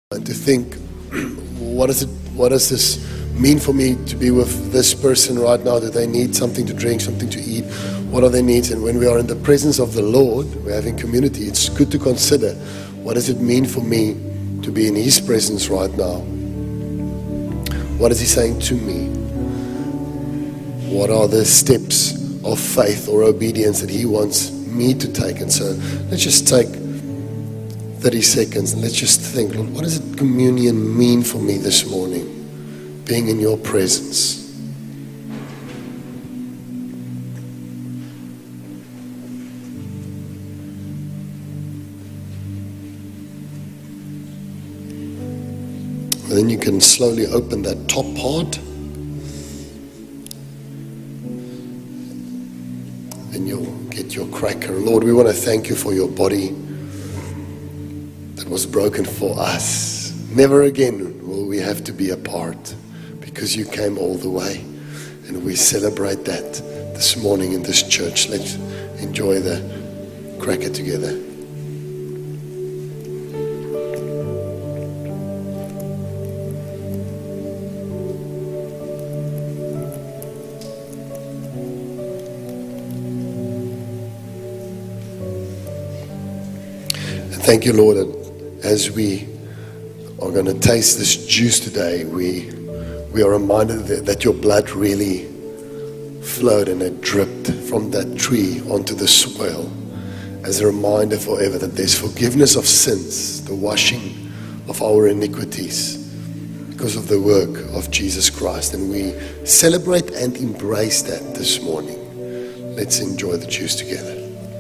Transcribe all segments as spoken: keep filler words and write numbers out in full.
And to think, what is it? What does this mean for me to be with this person right now? Do they need something to drink, something to eat? What are their needs? And when we are in the presence of the Lord, we're having community, it's good to consider, what does it mean for me to be in His presence right now? What is He saying to me? What are the steps of faith or obedience that He wants me to take? And so let's just take thirty seconds and let's just think, Lord, what does it, communion mean for me this morning? Being in your presence. And then you can slowly open that top part. And you'll get your cracker. Lord, we want to thank you for your body that was broken for us. Never again will we have to be apart because you came all the way. And we celebrate that this morning in this church. Let's enjoy the cracker together. Thank you, Lord, that as we are going to taste this juice today, we we are reminded that, that your blood really flowed and it dripped from that tree onto the soil as a reminder forever that there's forgiveness of sins, the washing of our iniquities because of the work of Jesus Christ. And we celebrate and embrace that this morning. Let's enjoy the juice together.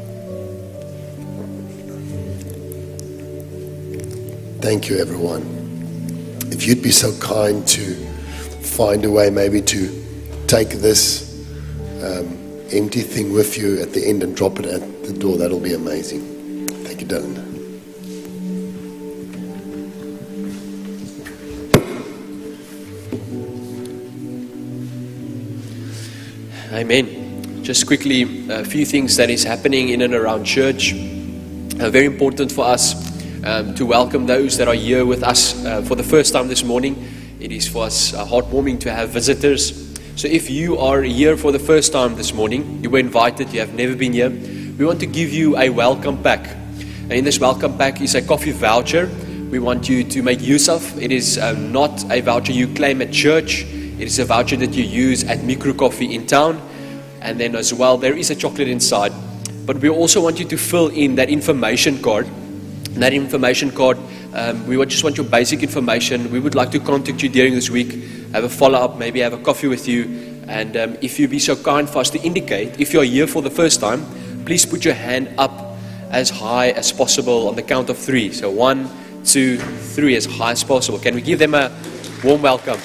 Thank you, everyone. If you'd be so kind to find a way maybe to take this um, empty thing with you at the end and drop it at the door, that'll be amazing. Thank you, Dylan. Amen. Just quickly, a few things that is happening in and around church. Uh, very important for us. Um, to welcome those that are here with us uh, for the first time this morning. It is for us uh, heartwarming to have visitors. So if you are here for the first time this morning, you were invited, you have never been here, we want to give you a welcome pack. And in this welcome pack is a coffee voucher we want you to make use of. It is uh, not a voucher you claim at church. It is a voucher that you use at Micro Coffee in town. And then as well, there is a chocolate inside. But we also want you to fill in that information card. That information card, um, we would just want your basic information. We would like to contact you during this week, have a follow-up, maybe have a coffee with you. And um, if you be so kind for us to indicate, if you're here for the first time, please put your hand up as high as possible on the count of three. So one, two, three, as high as possible. Can we give them a warm welcome?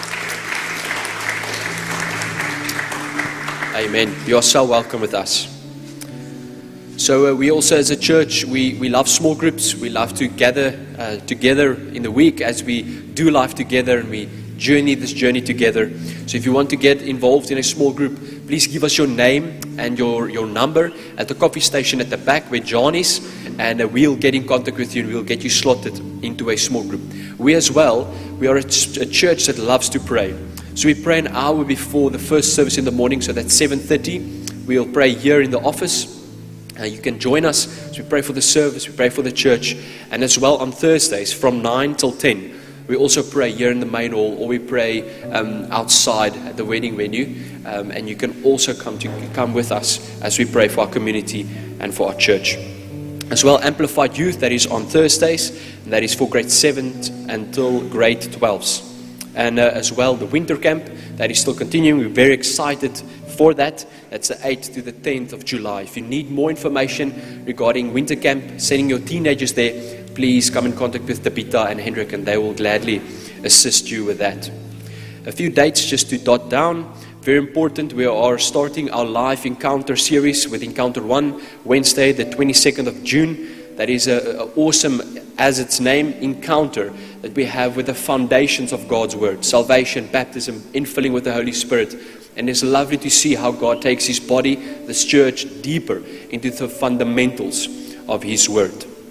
Amen. You are so welcome with us. So uh, we also, as a church, we, we love small groups. We love to gather uh, together in the week as we do life together and we journey this journey together. So if you want to get involved in a small group, please give us your name and your, your number at the coffee station at the back where John is, and uh, we'll get in contact with you and we'll get you slotted into a small group. We as well, we are a, ch- a church that loves to pray. So we pray an hour before the first service in the morning, so that's seven thirty. We'll pray here in the office. Uh, you can join us as we pray for the service, we pray for the church, and as well on Thursdays from nine till ten. We also pray here in the main hall, or we pray um, outside at the wedding venue, um, and you can also come to come with us as we pray for our community and for our church. As well, Amplified Youth, that is on Thursdays, and that is for grade seventh until grade twelves. And uh, as well, the winter camp, that is still continuing. We're very excited for that. That's the eighth to the tenth of July. If you need more information regarding winter camp, sending your teenagers there, please come in contact with Tabitha and Hendrik, and they will gladly assist you with that. A few dates just to dot down. Very important, we are starting our live encounter series with Encounter One, Wednesday, the twenty-second of June. That is a, a awesome, as its name, encounter that we have with the foundations of God's Word. Salvation, baptism, infilling with the Holy Spirit. And it's lovely to see how God takes His body, this church, deeper into the fundamentals of His Word.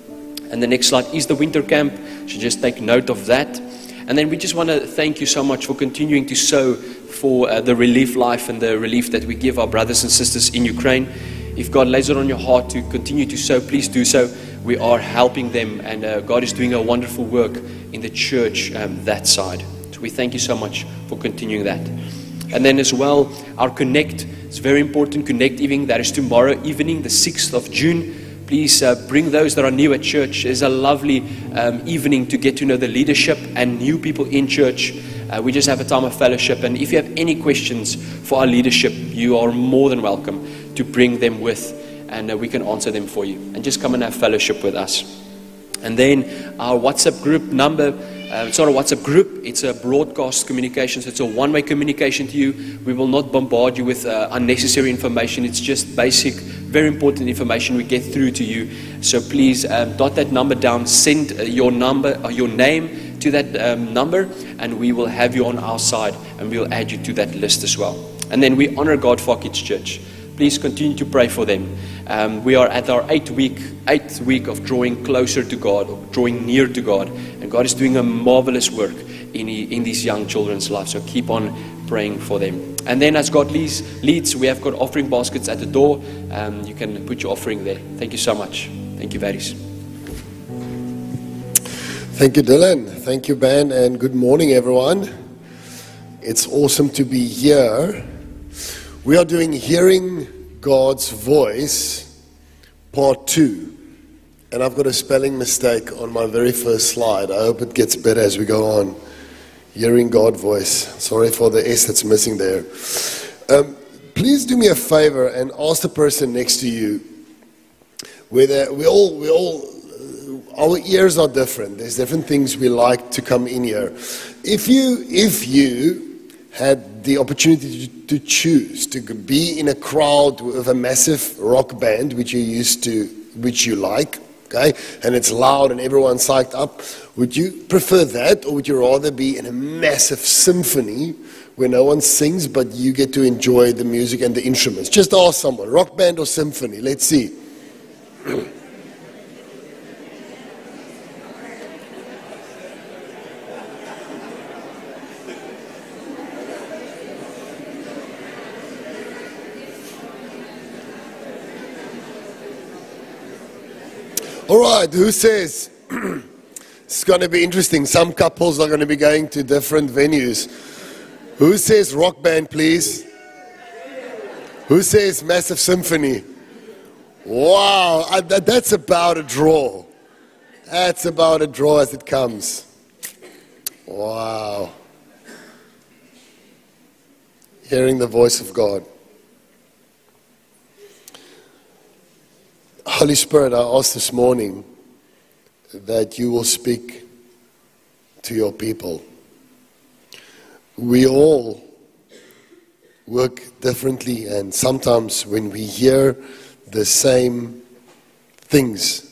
And the next slide is the winter camp, so just take note of that. And then we just want to thank you so much for continuing to sow for uh, the relief life and the relief that we give our brothers and sisters in Ukraine. If God lays it on your heart to continue to sow, please do so. We are helping them, and uh, God is doing a wonderful work in the church um, that side. So we thank you so much for continuing that. And then as well, our Connect, it's very important, Connect evening, that is tomorrow evening, the sixth of June. Please uh, bring those that are new at church. It's a lovely um, evening to get to know the leadership and new people in church. Uh, we just have a time of fellowship. And if you have any questions for our leadership, you are more than welcome to bring them with, and uh, we can answer them for you. And just come and have fellowship with us. And then our WhatsApp group number, uh, it's not a WhatsApp group, it's a broadcast communication. So it's a one-way communication to you. We will not bombard you with uh, unnecessary information. It's just basic, very important information we get through to you. So please um, dot that number down, send uh, your number, or your name to that um, number, and we will have you on our side, and we will add you to that list as well. And then we honor God for Kids Church. Please continue to pray for them. Um, we are at our eighth week, eighth week of drawing closer to God, or drawing near to God, and God is doing a marvelous work in in these young children's lives. So keep on praying for them. And then as God leads, leads we have got offering baskets at the door. Um, you can put your offering there. Thank you so much. Thank you, Varis. Thank you, Dylan. Thank you, Ben, and good morning, everyone. It's awesome to be here. We are doing Hearing God's Voice, part two. And I've got a spelling mistake on my very first slide. I hope it gets better as we go on. Hearing God's Voice. Sorry for the S that's missing there. Um, please do me a favor and ask the person next to you whether we all, we all, uh, our ears are different. There's different things we like to come in here. If you, if you had the opportunity to, to choose to be in a crowd with a massive rock band, which you used to, which you like, okay, and it's loud and everyone's psyched up, would you prefer that, or would you rather be in a massive symphony where no one sings but you get to enjoy the music and the instruments? Just ask someone, rock band or symphony? Let's see. All right, who says it's going to be interesting? Some couples are going to be going to different venues. Who says rock band, please? Who says massive symphony? Wow, I, that, that's about a draw. That's about a draw as it comes. Wow. Hearing the voice of God. Holy Spirit, I ask this morning that you will speak to your people. We all work differently, and sometimes when we hear the same things,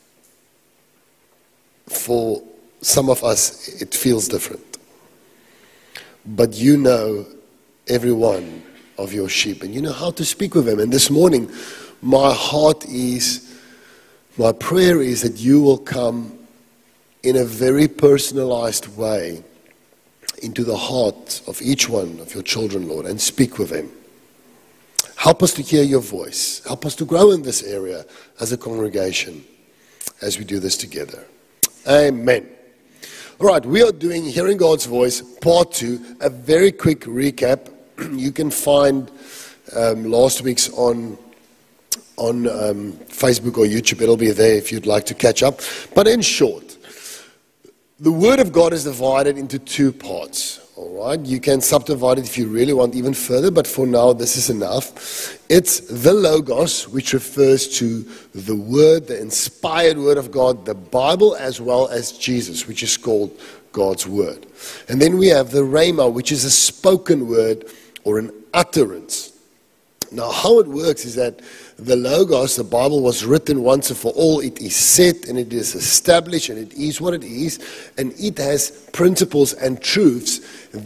for some of us it feels different. But you know every one of your sheep, and you know how to speak with them. And this morning, my heart is, my prayer is that you will come in a very personalized way into the heart of each one of your children, Lord, and speak with them. Help us to hear your voice. Help us to grow in this area as a congregation as we do this together. Amen. All right, we are doing Hearing God's Voice, part two. A very quick recap. You can find um, last week's on on um, Facebook or YouTube. It'll be there if you'd like to catch up. But in short, the Word of God is divided into two parts. All right, you can subdivide it if you really want even further, but for now, this is enough. It's the Logos, which refers to the Word, the inspired Word of God, the Bible, as well as Jesus, which is called God's Word. And then we have the Rhema, which is a spoken word or an utterance. Now, how it works is that the Logos, the Bible, was written once and for all. It is set and it is established and it is what it is. And it has principles and truths that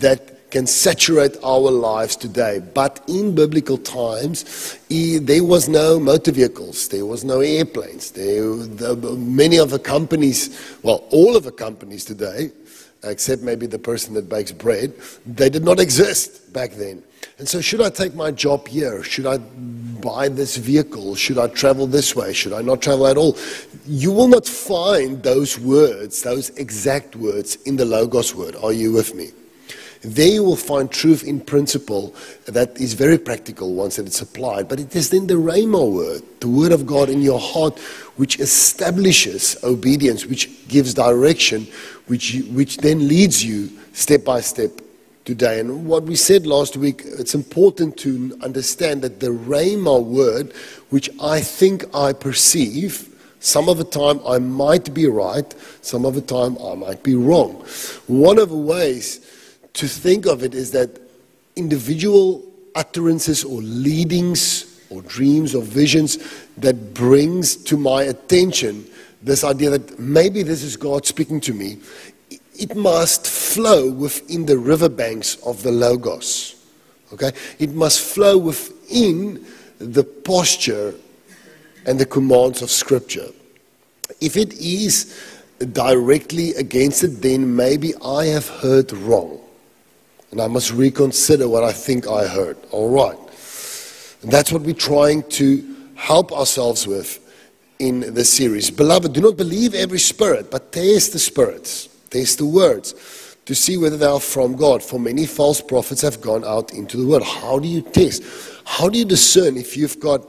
can saturate our lives today. But in biblical times, e- there was no motor vehicles, there was no airplanes. There, the, many of the companies, well, all of the companies today, except maybe the person that bakes bread, they did not exist back then. And so should I take my job here? Should I buy this vehicle? Should I travel this way? Should I not travel at all? You will not find those words, those exact words in the Logos word. Are you with me? There you will find truth in principle that is very practical once that it's applied. But it is then the Rhema word, the word of God in your heart, which establishes obedience, which gives direction, which, which then leads you step by step today. And what we said last week, it's important to understand that the Rhema word, which I think I perceive, some of the time I might be right, some of the time I might be wrong. One of the ways to think of it is that individual utterances or leadings or dreams or visions that brings to my attention this idea that maybe this is God speaking to me, it must flow within the riverbanks of the Logos. Okay? It must flow within the posture and the commands of Scripture. If it is directly against it, then maybe I have heard wrong. And I must reconsider what I think I heard. All right. And that's what we're trying to help ourselves with in this series. Beloved, do not believe every spirit, but test the spirits. Test the words to see whether they are from God. For many false prophets have gone out into the world. How do you test? How do you discern if you've got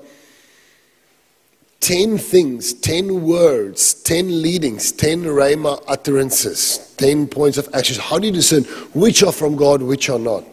ten things, ten words, ten leadings, ten Rhema utterances, ten points of action? How do you discern which are from God, which are not?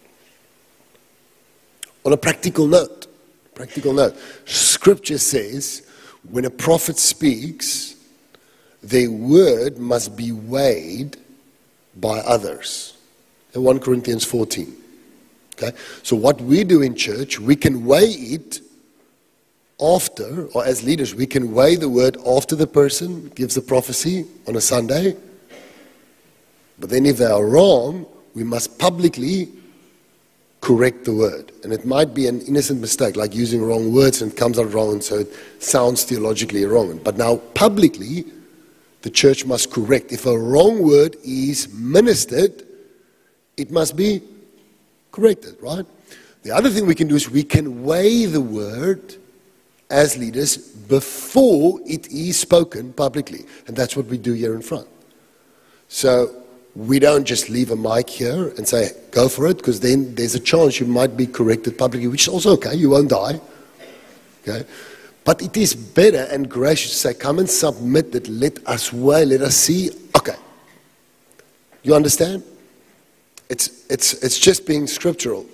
On a practical note, practical note, Scripture says when a prophet speaks, their word must be weighed by others. In First Corinthians fourteen. Okay? So what we do in church, we can weigh it after, or as leaders, we can weigh the word after the person gives the prophecy on a Sunday. But then if they are wrong, we must publicly correct the word. And it might be an innocent mistake, like using wrong words and it comes out wrong, and so it sounds theologically wrong. But now publicly, the church must correct. If a wrong word is ministered, it must be corrected, right? The other thing we can do is we can weigh the word as leaders before it is spoken publicly. And that's what we do here in front. So we don't just leave a mic here and say, go for it, because then there's a chance you might be corrected publicly, which is also okay. You won't die. Okay? But it is better and gracious to say, come and submit it, let us weigh, let us see. Okay. You understand? It's, it's, it's just being scriptural.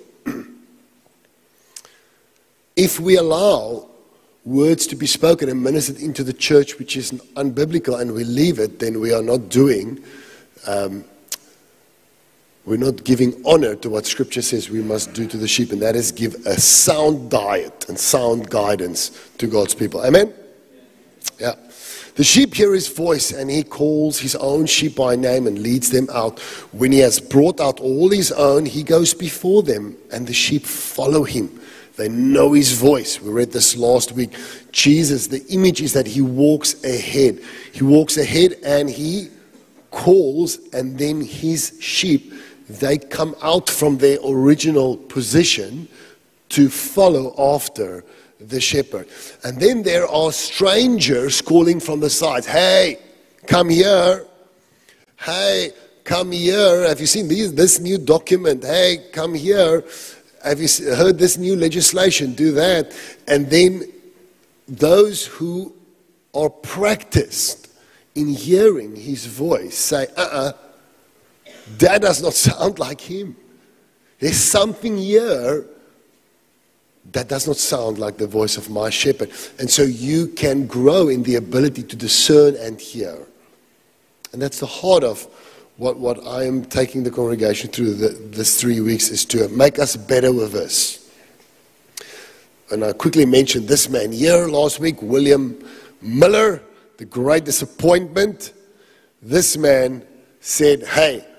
If we allow words to be spoken and ministered into the church which is unbiblical and we leave it, then we are not doing, um, we're not giving honor to what Scripture says we must do to the sheep, and that is give a sound diet and sound guidance to God's people. Amen? Yeah. The sheep hear his voice, and he calls his own sheep by name and leads them out. When he has brought out all his own, he goes before them, and the sheep follow him. They know his voice. We read this last week. Jesus, the image is that he walks ahead. He walks ahead and he calls, and then his sheep, they come out from their original position to follow after the shepherd. And then there are strangers calling from the sides. Hey, come here. Hey, come here. Have you seen these, this new document? Hey, come here. Have you heard this new legislation? Do that. And then those who are practiced in hearing his voice say, uh-uh, that does not sound like him. There's something here that does not sound like the voice of my shepherd. And so you can grow in the ability to discern and hear. And that's the heart of what, what I am taking the congregation through the, this three weeks is to make us better with this. And I quickly mentioned this man here last week, William Miller, the great disappointment. This man said, hey,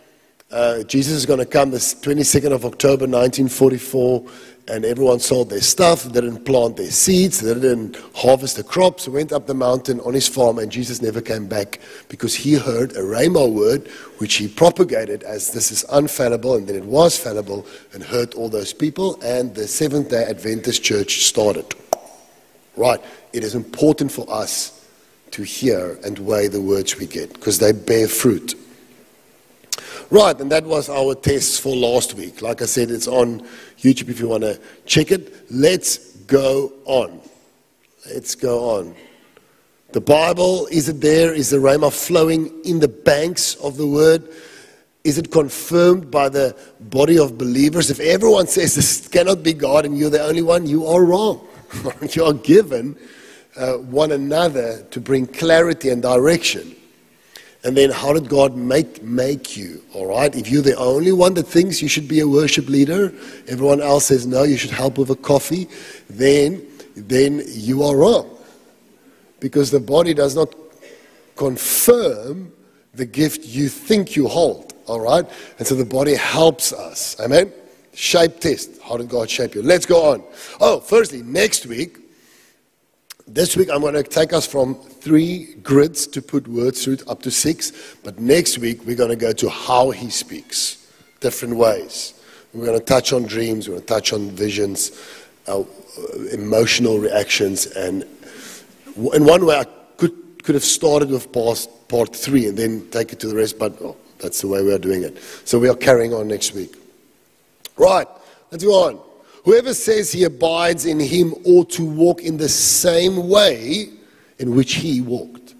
uh, Jesus is going to come this twenty-second of October nineteen forty-four, and everyone sold their stuff, they didn't plant their seeds, they didn't harvest the crops, went up the mountain on his farm, and Jesus never came back because he heard a rhema word which he propagated as this is unfallible, and then it was fallible, and hurt all those people, and the Seventh-day Adventist Church started. Right, it is important for us to hear and weigh the words we get because they bear fruit. Right, and that was our test for last week. Like I said, it's on YouTube if you want to check it. Let's go on. Let's go on. The Bible, is it there? Is the rhema flowing in the banks of the word? Is it confirmed by the body of believers? If everyone says this cannot be God and you're the only one, you are wrong. You are given uh, one another to bring clarity and direction. And then how did God make make you, all right? If you're the only one that thinks you should be a worship leader, everyone else says, no, you should help with a coffee, then, then you are wrong. Because the body does not confirm the gift you think you hold, all right? And so the body helps us, amen? Shape test. How did God shape you? Let's go on. Oh, firstly, next week, this week I'm going to take us from three grids to put words through it up to six. But next week we're going to go to how he speaks, different ways. We're going to touch on dreams, we're going to touch on visions, uh, emotional reactions. And in one way I could, could have started with part, part three and then take it to the rest, but oh, that's the way we are doing it. So we are carrying on next week. Right, let's go on. Whoever says he abides in him ought to walk in the same way in which he walked.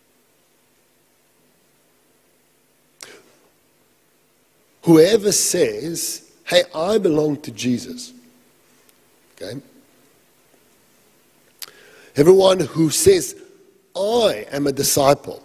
Whoever says, hey, I belong to Jesus. Okay? Everyone who says, I am a disciple,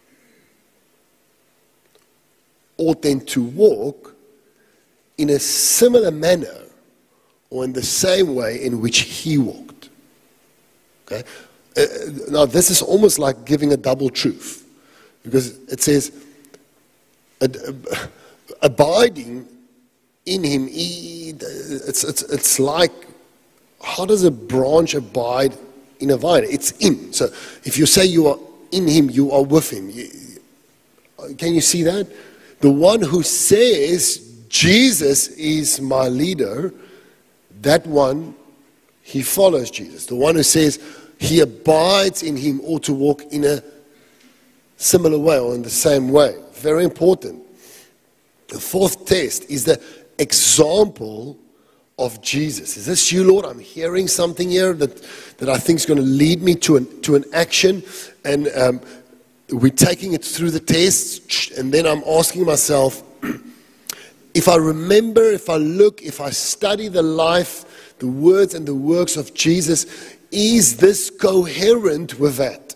ought then to walk in a similar manner or in the same way in which he walked. Okay? Uh, now, this is almost like giving a double truth. Because it says, ad, ab, abiding in him, he, it's, it's, it's like, how does a branch abide in a vine? It's in. So, if you say you are in him, you are with him. You, can you see that? The one who says, Jesus is my leader, that one, he follows Jesus. The one who says he abides in him ought to walk in a similar way or in the same way. Very important. The fourth test is the example of Jesus. Is this you, Lord? I'm hearing something here that, that I think is going to lead me to an, to an action. And um, we're taking it through the tests. And then I'm asking myself, if I remember, if I look, if I study the life, the words and the works of Jesus, is this coherent with that?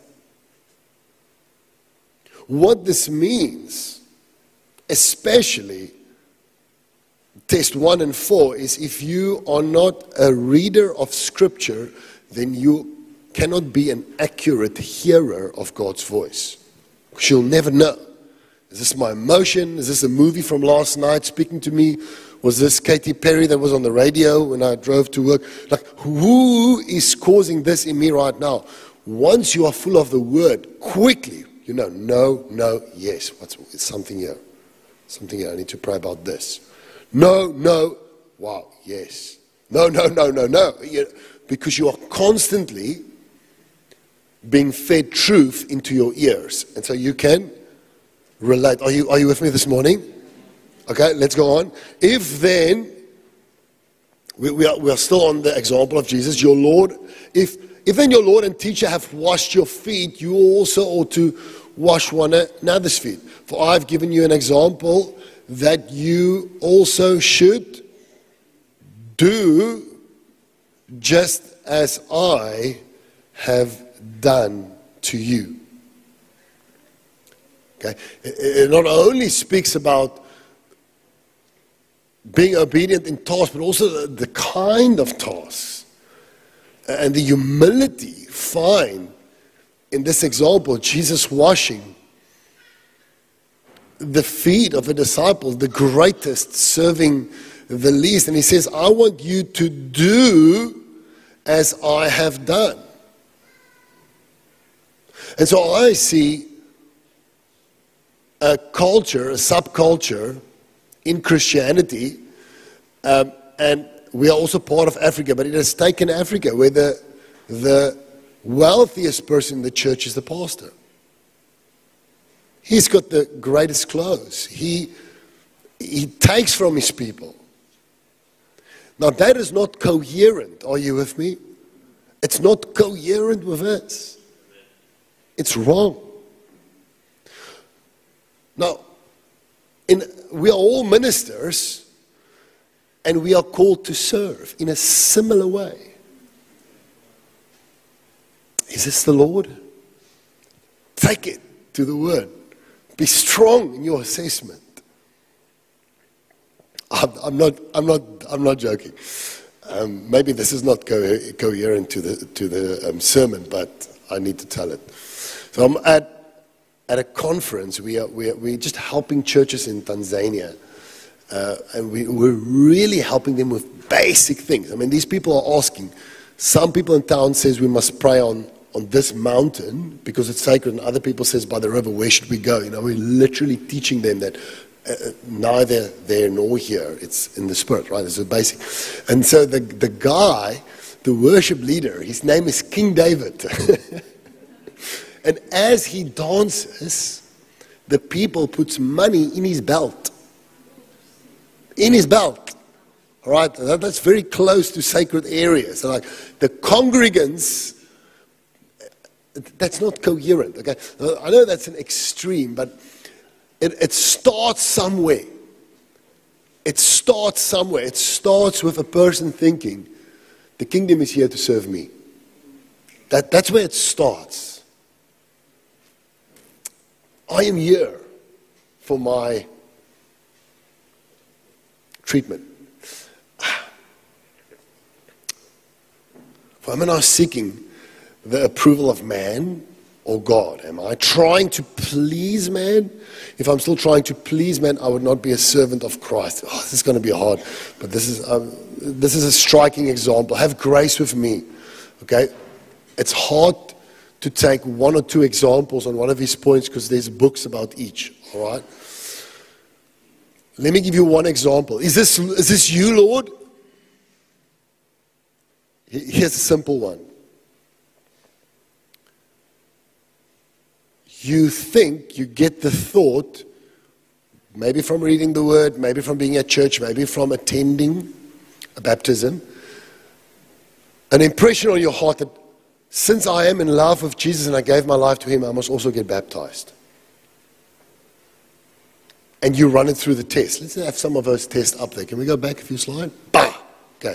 What this means, especially test one and four, is if you are not a reader of Scripture, then you cannot be an accurate hearer of God's voice. Because you'll never know. Is this my emotion? Is this a movie from last night speaking to me? Was this Katy Perry that was on the radio when I drove to work? Like, who is causing this in me right now? Once you are full of the Word, quickly, you know, no, no, yes. What's it's something here? Something here. I need to pray about this. No, no. Wow, yes. No, no, no, no, no. Because you are constantly being fed truth into your ears. And so you can relate. Are you, are you with me this morning? Okay, let's go on. If then, we, we, are, we are still on the example of Jesus, your Lord, if, if then your Lord and teacher have washed your feet, you also ought to wash one another's feet. For I have given you an example that you also should do just as I have done to you. Okay? It not only speaks about being obedient in tasks, but also the, the kind of tasks and the humility find in this example, Jesus washing the feet of a disciple, the greatest serving the least. And he says, I want you to do as I have done. And so I see a culture, a subculture in Christianity, um, and we are also part of Africa, but it has taken Africa where the, the wealthiest person in the church is the pastor. He's got the greatest clothes. He, he takes from his people. Now that is not coherent. Are you with me? It's not coherent with us. It's wrong. Now, in, we are all ministers, and we are called to serve in a similar way. Is this the Lord? Take it to the Word. Be strong in your assessment. I'm, I'm not. I'm not. I'm not joking. Um, maybe this is not co- coherent to the to the um, sermon, but I need to tell it. So I'm at at a conference. We are we are we're just helping churches in Tanzania, uh, and we, we're really helping them with basic things. I mean, these people are asking. Some people in town says we must pray on. on this mountain because it's sacred, and other people says by the river, where should we go? You know, we're literally teaching them that uh, neither there nor here, it's in the spirit, right? It's a basic. And so the, the guy, the worship leader, his name is King David. And as he dances, the people puts money in his belt. In his belt. All right? That, that's very close to sacred areas. So like the congregants, that's not coherent, okay? I know that's an extreme, but it, it starts somewhere. It starts somewhere. It starts with a person thinking, the kingdom is here to serve me. That, that's where it starts. I am here for my treatment. For am I now seeking the approval of man or God? Am I trying to please man? If I'm still trying to please man, I would not be a servant of Christ. Oh, this is going to be hard, but this is um, this is a striking example. Have grace with me, okay? It's hard to take one or two examples on one of these points because there's books about each. All right. Let me give you one example. Is this is this you, Lord? Here's a simple one. You think, you get the thought, maybe from reading the Word, maybe from being at church, maybe from attending a baptism, an impression on your heart that since I am in love with Jesus and I gave my life to Him, I must also get baptized. And you run it through the test. Let's have some of those tests up there. Can we go back a few slides? Bah! Okay.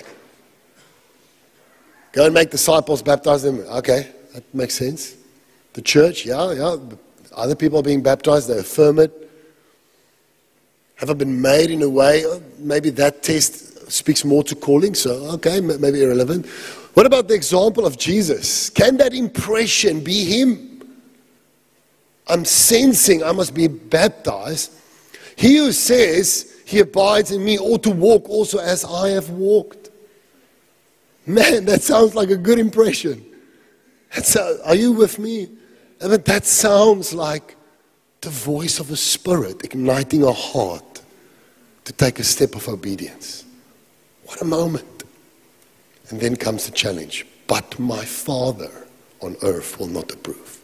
Go and make disciples, baptize them. Okay, that makes sense. The church, yeah, yeah. Other people are being baptized, they affirm it. Have I been made in a way? Maybe that test speaks more to calling, so okay, maybe irrelevant. What about the example of Jesus? Can that impression be Him? I'm sensing I must be baptized. He who says He abides in me ought to walk also as I have walked. Man, that sounds like a good impression. That's a, are you with me? I mean, that sounds like the voice of a spirit igniting a heart to take a step of obedience. What a moment. And then comes the challenge. But my Father on earth will not approve.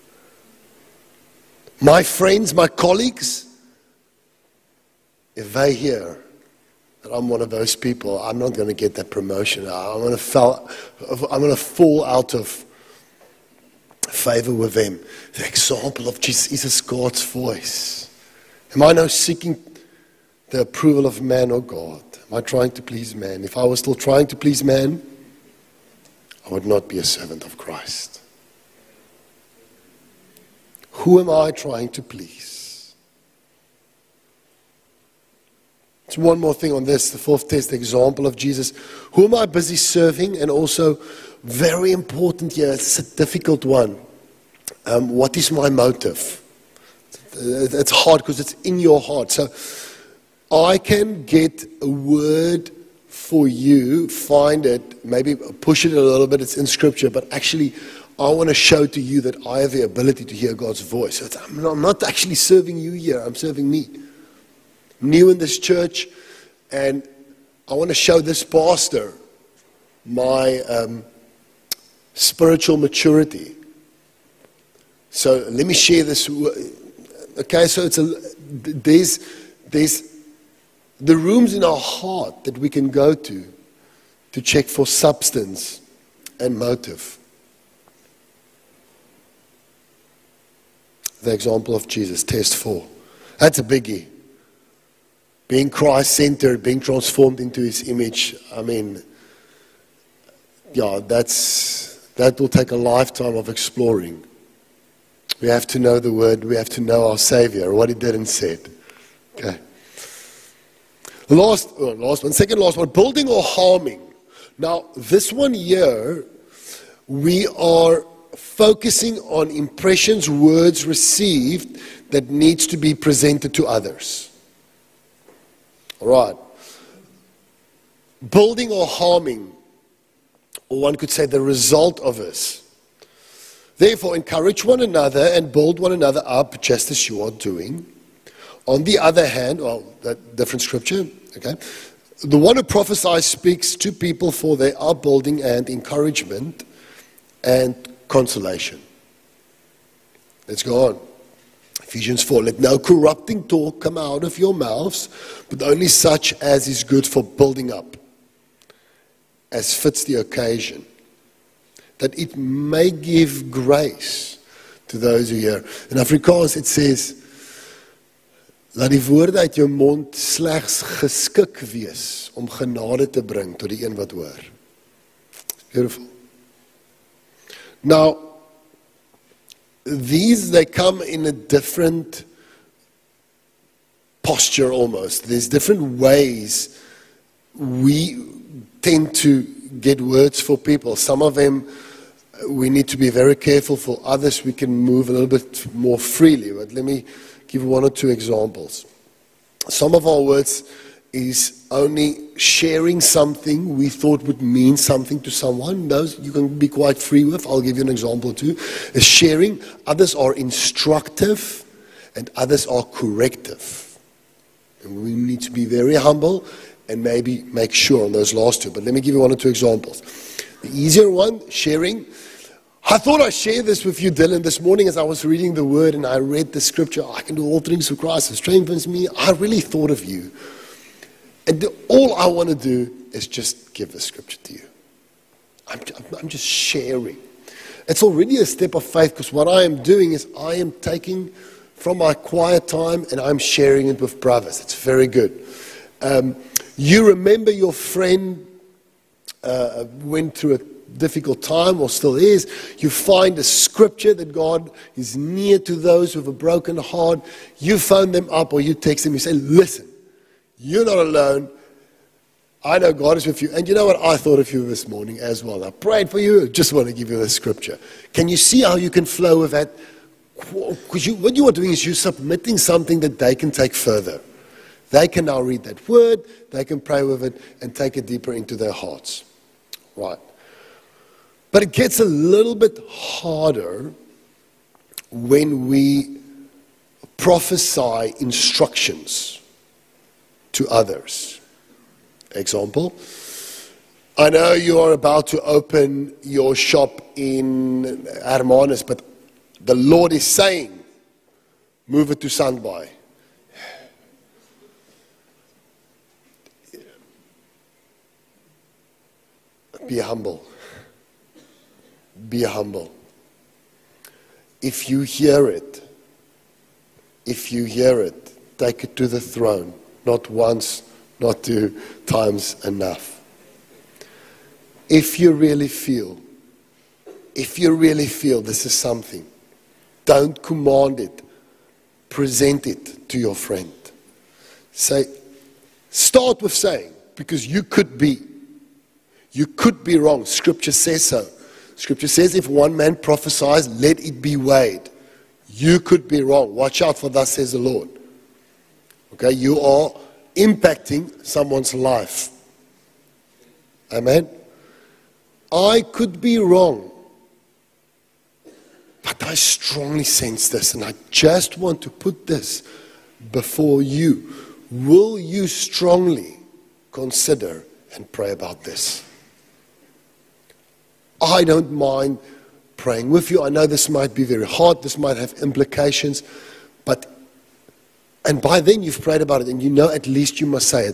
My friends, my colleagues, if they hear that I'm one of those people, I'm not going to get that promotion. I'm going to fall, I'm going to fall out of favor with them. The example of Jesus is God's voice. Am I now seeking the approval of man or God? Am I trying to please man? If I was still trying to please man, I would not be a servant of Christ. Who am I trying to please? It's one more thing on this, the fourth test, the example of Jesus. Who am I busy serving? And also, very important here, it's a difficult one. Um, what is my motive? It's hard because it's in your heart. So I can get a word for you, find it, maybe push it a little bit, it's in Scripture, but actually I want to show to you that I have the ability to hear God's voice. So it's, I'm, not, I'm not actually serving you here, I'm serving me. I'm new in this church, and I want to show this pastor my um, spiritual maturity. So let me share this. Okay, so it's a, there's, there's the rooms in our heart that we can go to to check for substance and motive. The example of Jesus, test four. That's a biggie. Being Christ-centered, being transformed into His image. I mean, yeah, that's that will take a lifetime of exploring. We have to know the Word. We have to know our Savior, what He did and said. Okay. Last, oh, last one, second last one, building or harming. Now, this one here, we are focusing on impressions, words received that needs to be presented to others. All right. Building or harming, or one could say the result of this. Therefore, encourage one another and build one another up just as you are doing. On the other hand, well, that different scripture, okay. The one who prophesies speaks to people for their upbuilding and encouragement and consolation. Let's go on. Ephesians four, let no corrupting talk come out of your mouths, but only such as is good for building up, as fits the occasion, that it may give grace to those who hear. In Afrikaans it says, laat die woorde uit jou mond slegs geskik wees om genade te bring tot die een wat hoor. Beautiful. Now, these, they come in a different posture almost. There's different ways we tend to get words for people. Some of them we need to be very careful. For others we can move a little bit more freely. But let me give one or two examples. Some of our words is only sharing something we thought would mean something to someone. Those you can be quite free with. I'll give you an example too. Is sharing. Others are instructive and others are corrective. And we need to be very humble and maybe make sure on those last two. But let me give you one or two examples. The easier one, sharing. I thought I'd share this with you, Dylan, this morning as I was reading the Word and I read the scripture. I can do all things through Christ who strengthens me. I really thought of you. And the, all I want to do is just give the scripture to you. I'm, I'm just sharing. It's already a step of faith because what I am doing is I am taking from my quiet time and I'm sharing it with brothers. It's very good. Um, you remember your friend uh, went through a difficult time or still is. You find a scripture that God is near to those with a broken heart. You phone them up or you text them. You say, listen, you're not alone. I know God is with you. And you know what? I thought of you this morning as well. I prayed for you. I just want to give you the scripture. Can you see how you can flow with that? Because you, what you are doing is you're submitting something that they can take further. They can now read that word. They can pray with it and take it deeper into their hearts. Right. But it gets a little bit harder when we prophesy instructions to others. Example, I know you are about to open your shop in Hermanus, but the Lord is saying, move it to Sandby. Be humble. Be humble. If you hear it, if you hear it, take it to the throne. Not once, not two times enough. If you really feel, if you really feel this is something, don't command it. Present it to your friend. Say, start with saying, because you could be, you could be wrong. Scripture says so. Scripture says if one man prophesies, let it be weighed. You could be wrong. Watch out for thus says the Lord. Okay, you are impacting someone's life. Amen. I could be wrong, but I strongly sense this, and I just want to put this before you. Will you strongly consider and pray about this? I don't mind praying with you. I know this might be very hard. This might have implications, but and by then you've prayed about it, and you know at least you must say it.